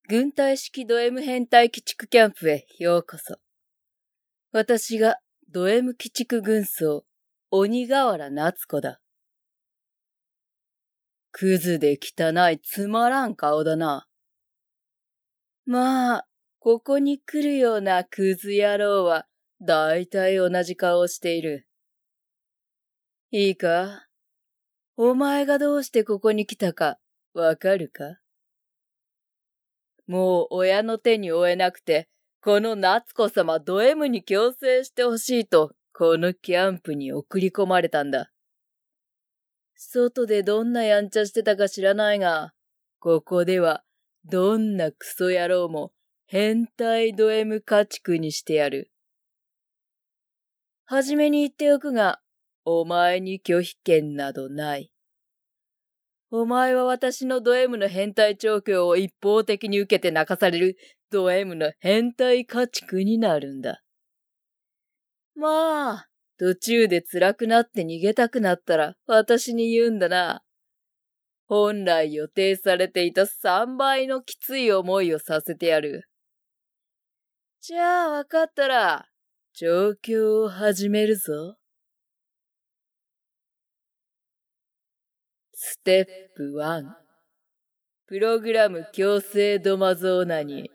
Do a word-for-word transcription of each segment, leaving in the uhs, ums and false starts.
軍隊式ド M 編隊鬼畜キャンプへようこそ。私がド M 鬼畜軍曹、鬼瓦夏子だ。クズで汚いつまらん顔だな。まあ、ここに来るようなクズ野郎は、だいたい同じ顔をしている。いいか？お前がどうしてここに来たか、わかるか？もう親の手に負えなくて、この夏子様ド M に強制してほしいと、このキャンプに送り込まれたんだ。外でどんなやんちゃしてたか知らないが、ここではどんなクソ野郎も変態ド M 家畜にしてやる。はじめに言っておくが、お前に拒否権などない。お前は私のド M の変態調教を一方的に受けて泣かされるド M の変態家畜になるんだ。まあ、途中で辛くなって逃げたくなったら私に言うんだな。本来予定されていたさんばいのきつい思いをさせてやる。じゃあ分かったら、調教を始めるぞ。ステップワン。プログラム強制ドマゾーナに。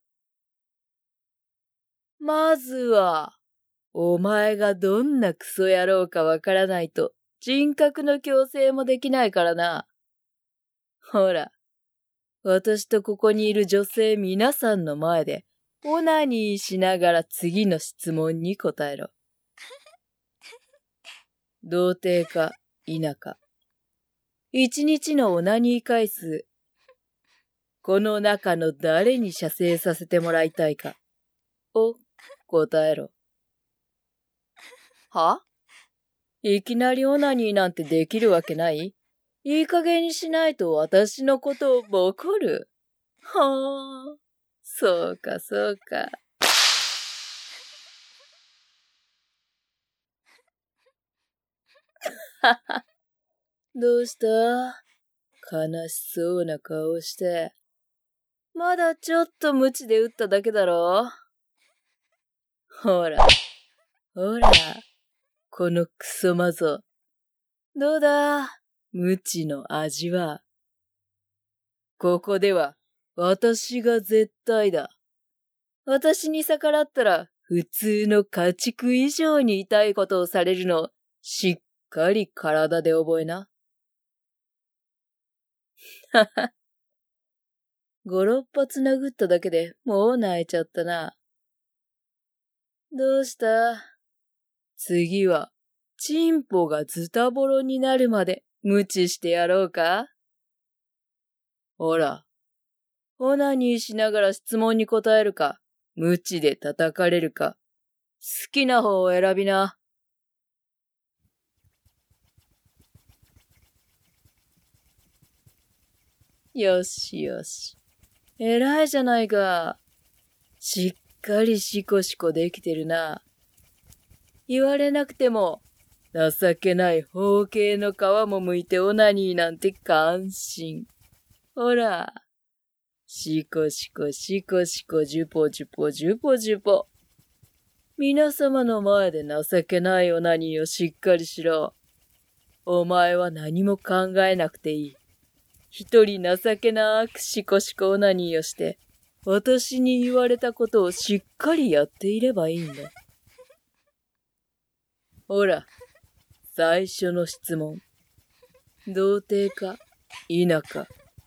まずは、お前がどんなクソ野郎かわからないと人格の強制もできないからな。ほら、私とここにいる女性皆さんの前でオナニーしながら次の質問に答えろ。童貞か否か。一日のオナニー回数。この中の誰に射精させてもらいたいかを答えろ。はいきなりオナニーなんてできるわけない？いい加減にしないと私のことをボコる。はあ、そうかそうか。はは、どうした？悲しそうな顔して。まだちょっと無知で打っただけだろ？ほら、ほら、このクソマゾ。どうだ、無知の味は。ここでは、私が絶対だ。私に逆らったら、普通の家畜以上に痛いことをされるのを、しっかり体で覚えな。はは。五六発殴っただけでもう泣いちゃったな。どうした？次は、チンポがズタボロになるまで無知してやろうか？ほら、オナニーしながら質問に答えるか、無知で叩かれるか、好きな方を選びな。よしよし。偉いじゃないか。しっかりシコシコできてるな。言われなくても、情けない包茎の皮も剥いてオナニーなんて感心。ほら、シコシコシコシコジュポジュポジュポジュポ。皆様の前で情けないオナニーをしっかりしろ。お前は何も考えなくていい。一人情けなくシコシコオナニーをして、私に言われたことをしっかりやっていればいいんだ。ほら、最初の質問。童貞か否か。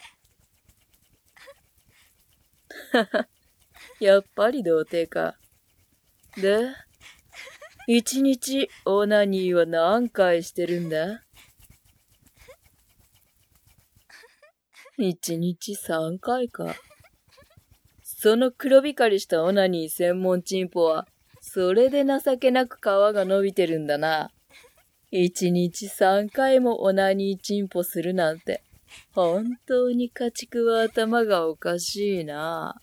はは、やっぱり童貞か。で、一日オナニーは何回してるんだ？一日三回か。その黒光りしたオナニー専門チンポは、それで情けなく皮が伸びてるんだな。一日三回もオナニーチンポするなんて、本当に家畜は頭がおかしいな。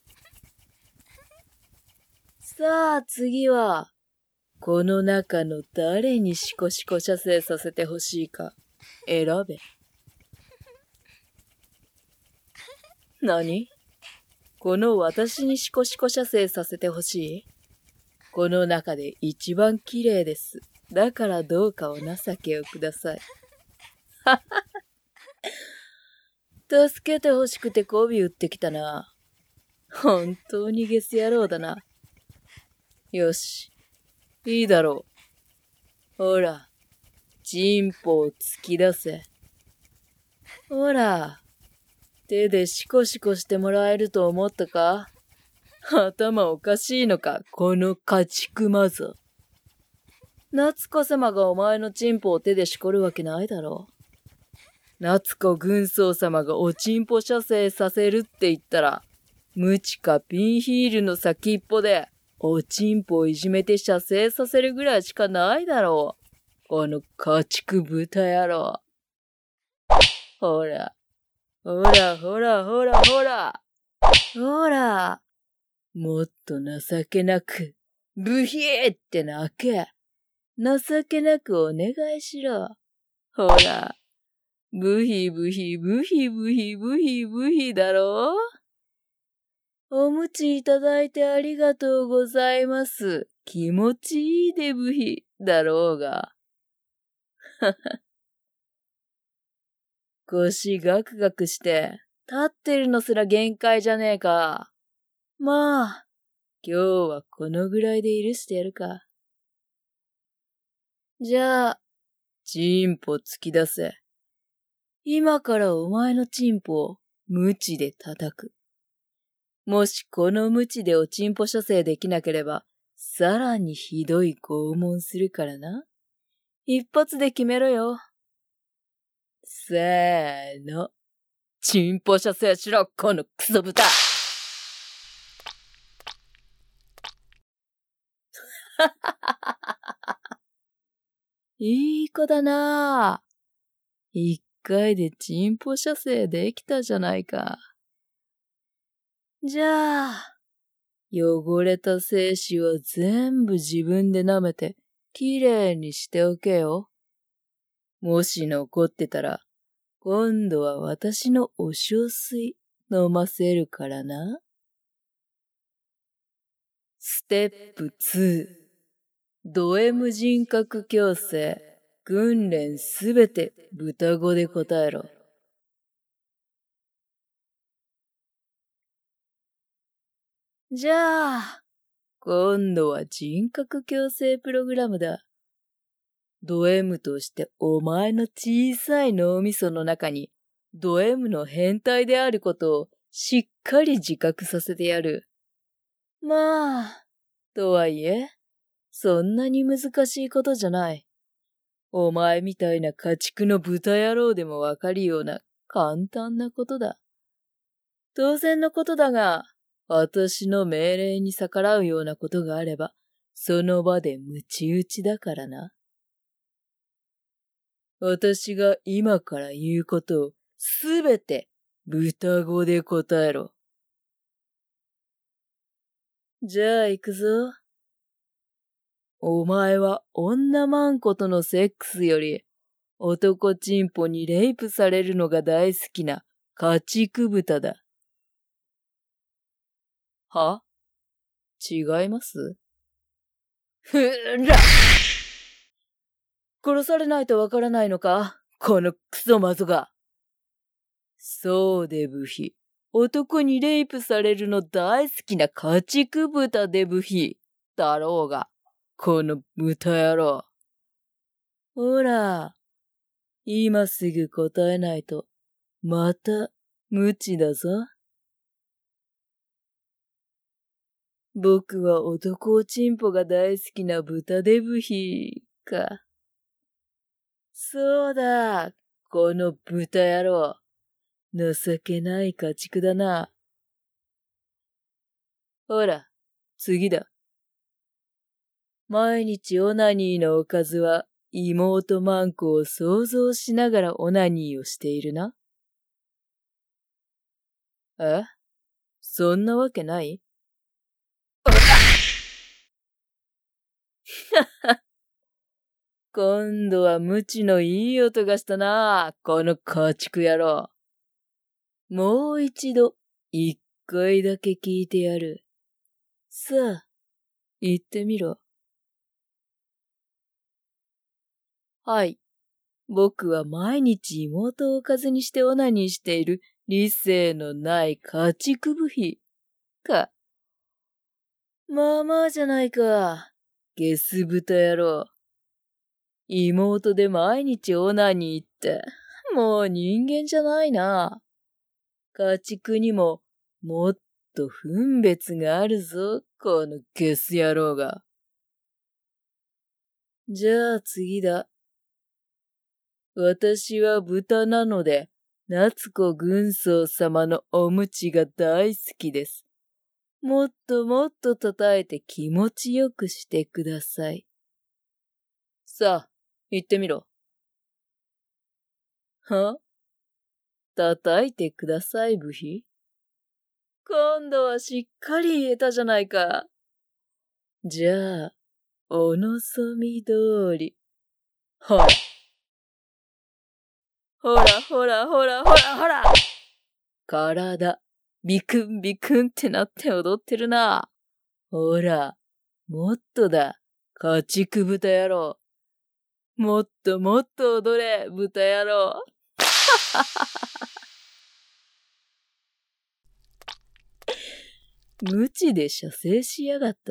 さあ次は、この中の誰にシコシコ射精させてほしいか選べ。何？ この私にシコシコ射精させてほしい？この中で一番綺麗です。だからどうかお情けをください。はは。助けてほしくて媚び売ってきたな。本当にゲス野郎だな。よし、いいだろう。ほら、チンポを突き出せ。ほら、手でシコシコしてもらえると思ったか？頭おかしいのか、この家畜マザー。夏子様がお前のチンポを手でしこるわけないだろう。夏子軍曹様がおチンポ射精させるって言ったら、ムチかピンヒールの先っぽで、おチンポをいじめて射精させるぐらいしかないだろう。この家畜豚野郎。ほら、ほらほらほらほら。ほら。もっと情けなく、ブヒーって泣け。情けなくお願いしろ。ほら。ブヒブヒブヒブヒブヒブヒだろう？おむちいただいてありがとうございます。気持ちいいでブヒだろうが。はは。腰ガクガクして、立ってるのすら限界じゃねえか。まあ、今日はこのぐらいで許してやるか。じゃあ、チンポ突き出せ。今からお前のチンポをムチで叩く。もしこのムチでおチンポ射精できなければ、さらにひどい拷問するからな。一発で決めろよ。せーの。チンポ射精しろ、このクソ豚。いい子だなぁ。一回でチンポ射精できたじゃないか。じゃあ、汚れた精子を全部自分で舐めて、きれいにしておけよ。もし残ってたら、今度は私のお小水飲ませるからな。ステップツー。ド M 人格矯正。訓練すべて豚語で答えろ。じゃあ、今度は人格矯正プログラムだ。ド M としてお前の小さい脳みその中にド M の変態であることをしっかり自覚させてやる。まあ、とはいえ、そんなに難しいことじゃない。お前みたいな家畜の豚野郎でもわかるような簡単なことだ。当然のことだが、私の命令に逆らうようなことがあれば、その場でムチ打ちだからな。私が今から言うことをすべて豚語で答えろ。じゃあ行くぞ。お前は女マンコとのセックスより男チンポにレイプされるのが大好きな家畜豚だ。は？違います？ふら！殺されないとわからないのか？このクソマゾが。そうでブヒ。男にレイプされるの大好きな家畜豚でブヒ。だろうが。この豚野郎。ほら。今すぐ答えないと、また無知だぞ。僕は男おちんぽが大好きな豚デブヒーか。そうだ、この豚野郎。情けない家畜だな。ほら、次だ。毎日オナニーのおかずは妹マンコを想像しながらオナニーをしているな。え？そんなわけない？今度は無知のいい音がしたな、この家畜野郎。もう一度、一回だけ聞いてやる。さあ、言ってみろ。はい。僕は毎日妹をおかずにしてオナニーしている理性のない家畜部費。か。まあまあじゃないか。ゲス豚野郎。妹で毎日オナニーって、もう人間じゃないな。家畜にももっと分別があるぞ、このゲス野郎が。じゃあ次だ。私は豚なので、夏子軍曹様のお鞭が大好きです。もっともっと叩いて気持ちよくしてください。さあ、言ってみろ。は？叩いてください、部費。今度はしっかり言えたじゃないか。じゃあ、お望み通り。ほら。ほらほらほらほらほら。体、ビクンビクンってなって踊ってるな。ほら、もっとだ、家畜豚野郎。もっともっと踊れ、豚野郎。無知で射精しやがった。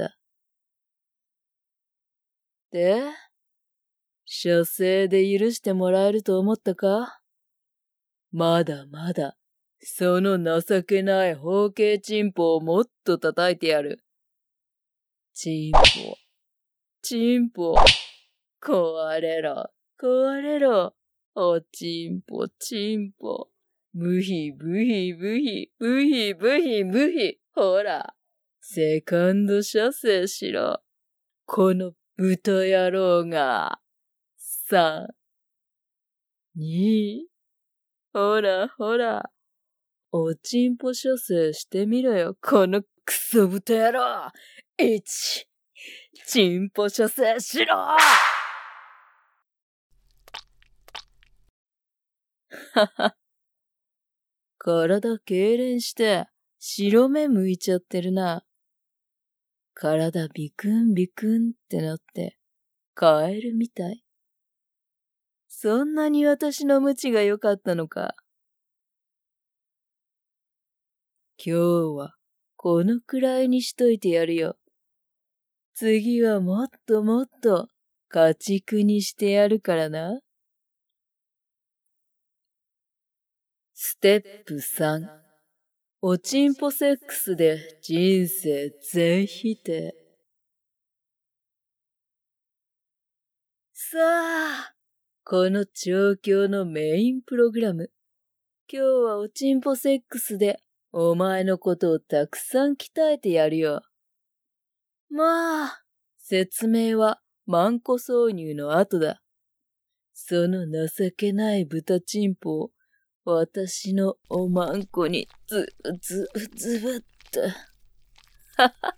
で、射精で許してもらえると思ったか？まだまだ、その情けない包茎チンポをもっと叩いてやる。チンポ、チンポ、壊れろ、壊れろ、おチンポ、チンポ、ブヒブヒブヒ、ブヒブヒブヒ、ほら、セカンド射精しろ。この豚野郎が、さん、に、ほらほら、おちんぽ射精してみろよ、このクソ豚野郎。いち、チンポ射精しろ。はは。体痙攣して白目向いちゃってるな。体ビクンビクンってなってカエルみたい。そんなに私のムチが良かったのか。今日はこのくらいにしといてやるよ。次はもっともっと家畜にしてやるからな。ステップさん、おちんぽセックスで人生全否定。さあ、この調教のメインプログラム。今日はおちんぽセックスでお前のことをたくさん鍛えてやるよ。まあ、説明はマンコ挿入の後だ。その情けない豚チンポを私のおまんこにず、ず、ずぶっと。はははは。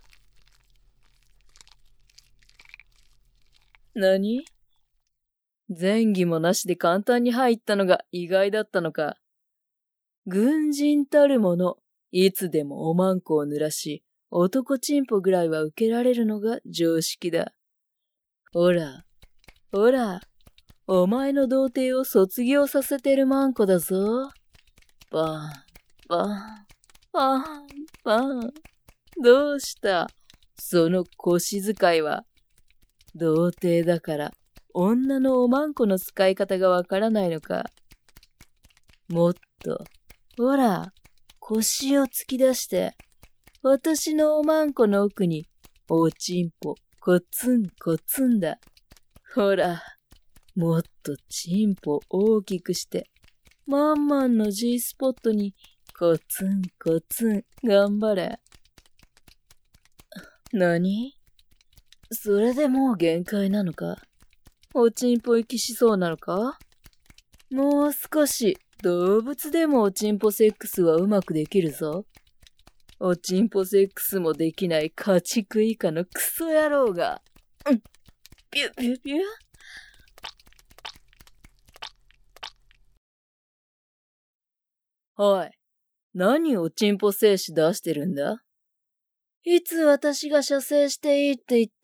何？前儀もなしで簡単に入ったのが意外だったのか。軍人たるもの、いつでもおまんこを濡らし、男チンポぐらいは受けられるのが常識だ。ほら、ほら、お前の童貞を卒業させてるマンコだぞ。バン、バン、バン、バン。どうした？その腰使いは。童貞だから、女のおまんこの使い方がわからないのか。もっと、ほら、腰を突き出して、私のおまんこの奥に、おちんぽ、コツンコツンだ。ほら、もっとチンポ大きくして、マンマンの G スポットに、コツンコツン、頑張れ。何？それでもう限界なのか？おちんぽ行きしそうなのか？もう少し動物でもおちんぽセックスはうまくできるぞ。おちんぽセックスもできない家畜以下のクソ野郎が。うん。ピュピュピュ。おい、 何をチンポ精子出してるんだ？いつ私が射精していいって言った？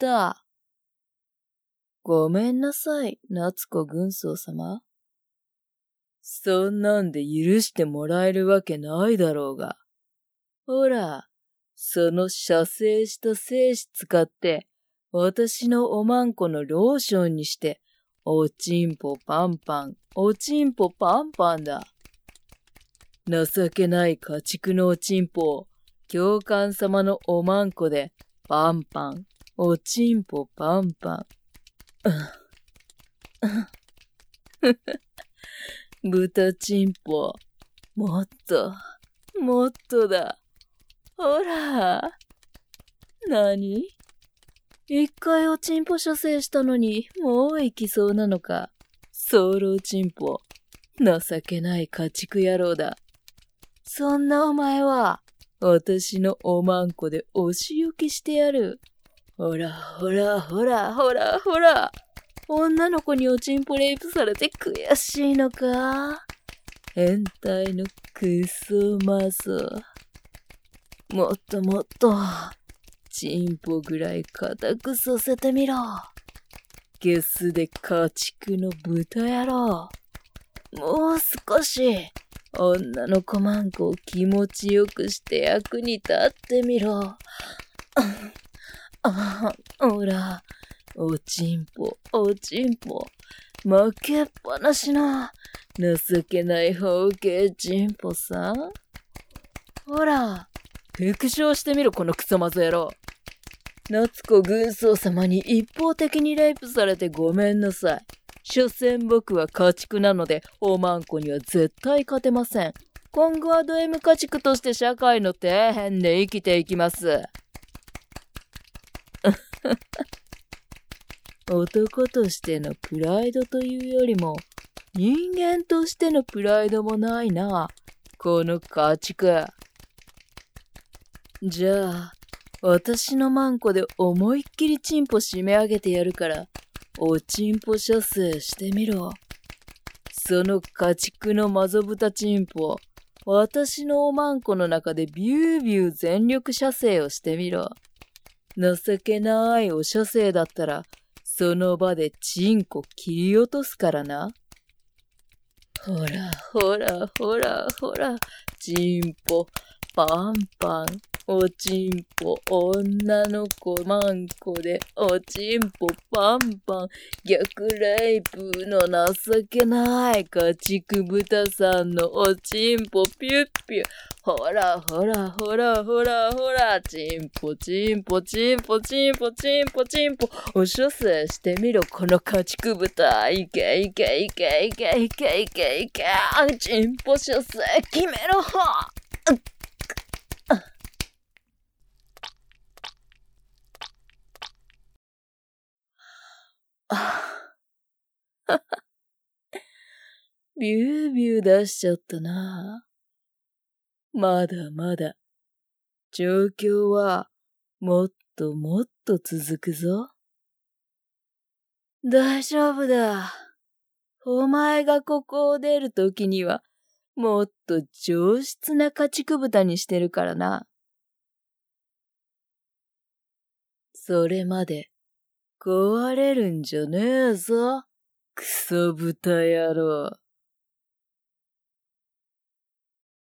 ごめんなさい、夏子軍曹様。そんなんで許してもらえるわけないだろうが。ほら、その射精した精子使って、私のおまんこのローションにして、おちんぽパンパン、おちんぽパンパンだ。情けない家畜のおちんぽを、教官様のおまんこで、パンパン、おちんぽパンパン。豚ちんぽ、もっと、もっとだ。ほら。なに？一回おちんぽ射精したのに、もう行きそうなのか。早漏ちんぽ。情けない家畜野郎だ。そんなお前は、私のおまんこでお仕置きしてやる。ほら、ほら、ほら、ほら、ほら。女の子におちんぽレイプされて悔しいのか？変態のクソマゾ。もっともっと、チンポぐらい固くさせてみろ。ゲスで家畜の豚野郎。もう少し、女の子まんこを気持ちよくして役に立ってみろ。あ、ほら、おちんぽ、おちんぽ、負けっぱなしの情けない方形ちんぽさ。ほら、復唱してみろ、このクソマゾ野郎。夏子軍曹様に一方的にレイプされてごめんなさい。所詮僕は家畜なので、おまんこには絶対勝てません。今後はド M 家畜として社会の底辺で生きていきます。男としてのプライドというよりも、人間としてのプライドもないな、この家畜。じゃあ、私のマンコで思いっきりチンポ締め上げてやるから、おちんぽ射精してみろ。その家畜のマゾブタチンポ、私のおまんこの中でビュービュー全力射精をしてみろ。情けないお射精だったら、その場でチンコ切り落とすからな。ほら、ほら、ほら、ほら、チンポ、パンパン、おちんぽ、女の子マンコで、おちんぽ、パンパン、逆レイプの情けない家畜豚さんのおちんぽ、ピュッピュ。ほら、ほら、ほら、ほら、ほら、チンポ、チンポ、チンポ、チンポ、チンポ、チンポ、お射精してみろ、この家畜豚。いけいけいけいけいけいけいけ、チンポ射精決めろ。ビュービュー出しちゃったな。まだまだ、状況はもっともっと続くぞ。大丈夫だ。お前がここを出るときには、もっと上質な家畜豚にしてるからな。それまで、壊れるんじゃねえぞ。クソ豚野郎。